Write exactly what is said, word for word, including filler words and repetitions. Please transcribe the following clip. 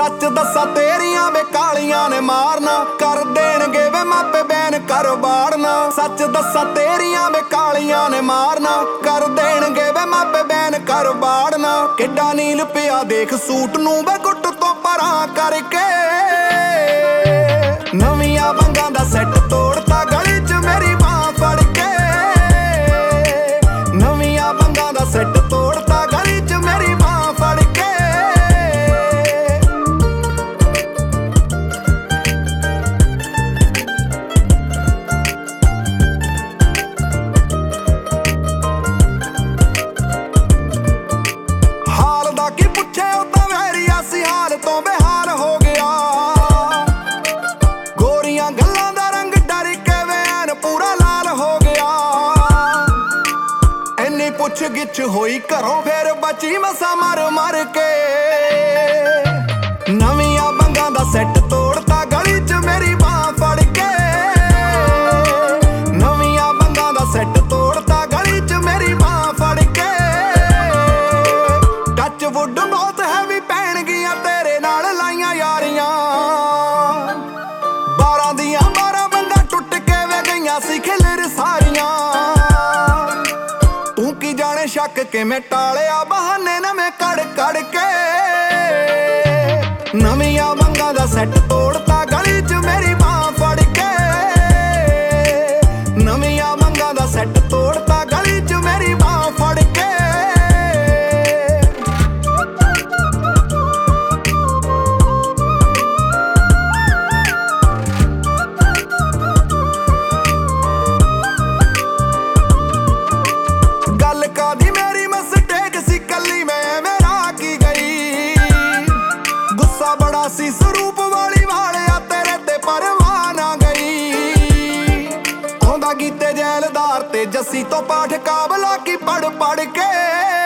सच दसा तेरियां वे कालियां ने मारना कर देणगे वे मापे बैन कर बाड़ना। सच दसा तेरियां वे कालियां ने मारना कर देणगे वे मापे बैन कर बाड़ना। किड्डा नील पिया देख सूट नूं वे गुट तो परां करके नवियां बंगां दा सैट तोड़ता गली च मेरी बां फड़ के। नवियां बंगां दा सैट तोड़ता गली च मेरी बां फड़ के। हाल दा की पुछे ओ तां वैरिया सी हाल तो बेहाल हो गया। गोरियां गल्लां दा रंग डर के वैन पूरा लाल हो गया। इन्नी पुछ गिछ होई घरों फिर बची मसा मर मर के। नवियां बंगां दा सैट तोड़ता गली च मेरी बां फड़ के। नवियां बंगां दा सैट तोड़ता गली च मेरी बां फड़ के। टच वुड बहुत हैवी पैणगियां तेरे नाल लाइयां यारियां। बारां दियां बारां बंगां टुट के वे गईयां सी खिलर सारियां। तू की जाने शक के मैं टालिया बहाने नवें कड़ कड़ के। नवियां बंगां दा सैट तोड़ता गली च मेरी बां फड़ के। नवियां बंगां दा सैट तोड़ता गली च मेरी बां फड़ के। गल कादी मेरी मिस्टेक सी कली मैं मेरा की गई। गुस्सा बड़ा सी स्वरूप वाली वालिया तेरे ते परवाह ना गई। आउंदा गीते जैलदार ते जस्सी तो पाठ काबला की पढ़ पढ़ के।